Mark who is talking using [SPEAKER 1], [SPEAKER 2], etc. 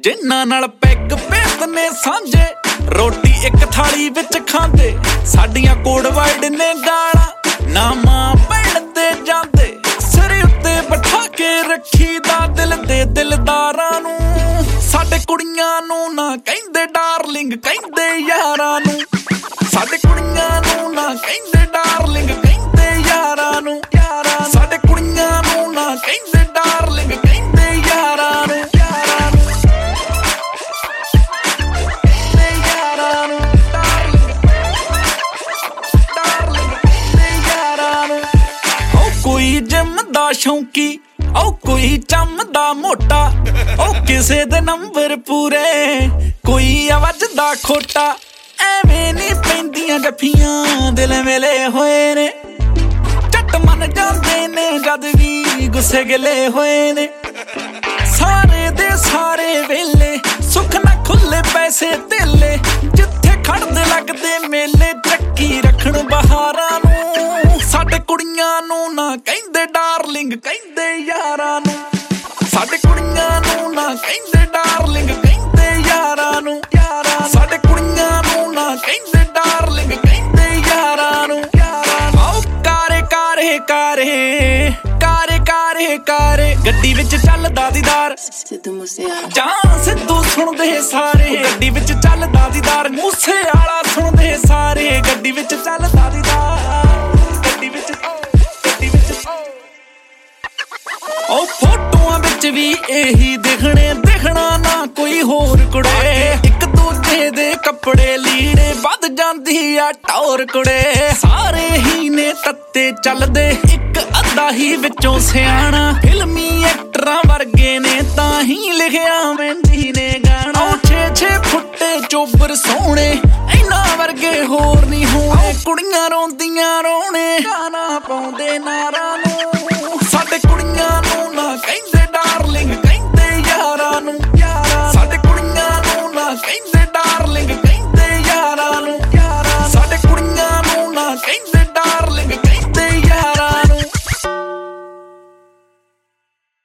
[SPEAKER 1] ਜਿਨ੍ਹਾਂ ਨਾਲ ਪੈਗ ਭੇਦਨੇ ਸਾਂਝੇ ਰੋਟੀ ਇੱਕ ਥਾਲੀ ਵਿੱਚ ਖਾਂਦੇ ਸਾਡੀਆਂ ਕੋਡ ਵਰਡ ਨੇ ਗਾਲਾਂ ਨਾ ਮਾਂ ਭੈਣ ਤੇ ਜਾਂਦੇ ਸਿਰ ਉੱਤੇ ਬਿਠਾ ਕੇ ਰੱਖੀ ਦਾ ਦਿਲ ਦੇ ਦਿਲਦਾਰਾਂ ਨੂੰ ਸਾਡੇ ਕੁੜੀਆਂ ਨੂੰ ਨਾ ਕਹਿੰਦੇ ਡਾਰਲਿੰਗ ਕਹਿੰਦੇ ਯਾਰਾਂ ਨੂੰ ਸਾਡੇ ਕੁੜੀਆਂ ਨੂੰ ਨਾ ਕਹਿੰਦੇ ਡਾਰਲਿੰਗ ਕਹਿੰਦੇ ਯਾਰਾਂ ਨੂੰ ਸਾਡੇ ਕੁੜੀਆਂ ਨੂੰ ਨਾ ਕਹਿੰਦੇ ਡਾਰਲਿੰਗ ਕਹਿੰਦੇ ਯਾਰਾਂ ਨੂੰ ਕੋਈ ਜਿਮ ਦਾ ਸ਼ੌਂਕੀ ਉਹ ਕੋਈ ਚੰਮ ਦਾ ਮੋਟਾ ਉਹ ਕਿਸੇ ਦੇ ਨੰਬਰ ਪੂਰੇ ਕੋਈ ਵੱਜਦਾ ਖੋਟਾ ਐਵੇਂ ਨੀ ਪੈਂਦੀਆਂ ਜੱਫੀਆਂ ਦਿਲ ਵੇਲੇ ਹੋਏ ਨੇ ਝੱਟ ਮੰਨ ਜਾਂਦੇ ਨੇ ਜਦ ਵੀ ਗੁੱਸੇ ਗਿਲੇ ਹੋਏ ਨੇ ਸਾਰੇ ਦੇ ਸਾਰੇ ਵੇਲੇ ਸੁੱਖ ਨਾ ਖੁੱਲੇ ਪੈਸੇ ਧੇਲੇ ਜਿੱਥੇ ਖੜਦੇ ਲੱਗਦੇ ਮੇਲੇ ਚੱਕੀ ਰੱਖਣ ਬਹਾਰਾਂ ਨੂੰ ਸਾਡੇ ਕੁੜੀਆਂ ਨੂੰ ਨਾ ਕਹਿੰਦੇ ਡਾਰਲਿੰਗ ਕਹਿੰਦੇ ਯਾਰਾਂ ਨੂੰ ਸਾਡੇ ਕੁੜੀਆਂ ਨੂੰ ਨਾ ਕਹਿੰਦੇ ਡਾਰਲਿੰਗ ਕਹਿੰਦੇ ਯਾਰਾਂ ਨੂੰ ਸਾਡੇ ਕੁੜੀਆਂ ਨੂੰ ਨਾ ਕਹਿੰਦੇ ਡਾਰਲਿੰਗ ਕਹਿੰਦੇ ਯਾਰਾਂ ਨੂੰ ਆਓ ਕਾਰੇ ਕਾਰੇ ਕਾਰੇ ਕਾਰੇ ਕਾਰੇ ਕਾਰੇ ਗੱਡੀ ਵਿੱਚ ਚੱਲਦਾ ਦੀਦਾਰ ਜਾਂ ਸਿੱਧੂ ਸੁਣਦੇ ਸਾਰੇ ਗੱਡੀ ਵਿੱਚ ਚੱਲਦਾ ਦੀਦਾਰ ਮੂਸੇ ਵਾਲਾ ਸੁਣਦੇ ਸਾਰੇ ਗੱਡੀ ਵਿੱਚ ਚੱਲਦਾ ਦੀਦਾਰ ਗੱਡੀ ਵਿੱਚ ਉਹ ਫੋਟੋਆਂ ਵਿੱਚ ਵੀ ਇਹੀ ਦਿਖਣਾ ਨਾ ਕੋਈ ਹੋਰ ਕੁੜੇ ਇੱਕ ਦੂਜੇ ਦੇ ਕੱਪੜੇ ਲੀੜੇ ਵੱਧ ਜਾਂਦੀ ਆ ਟੌਰ ਕੁੜੇ ਸਾਰੇ ਹੀ ਨੇ ਤੱਤੇ ਚੱਲਦੇ ਇੱਕ ਅੱਧਾ ਹੀ ਵਿੱਚੋਂ ਸਿਆਣਾ ਫਿਲਮੀ ਐਕਟਰਾਂ ਵਰਗੇ ਨੇ ਤਾਂ ਹੀ ਲਿਖਿਆ ਮਹਿੰਦੀ ਨੇ ਗਾਣਾ ਉਹ 6 ਫੁੱਟੇ ਚੋਬਰ ਸੋਹਣੇ ਇਹਨਾਂ ਵਰਗੇ ਹੋਰ ਨਹੀਂ ਹੋਣੇ ਕੁੜੀਆਂ ਰੋਂਦੀਆਂ ਰੋਣੇ ਗਾਣਾ ਪਾਉਂਦੇ ਨਾਰਾ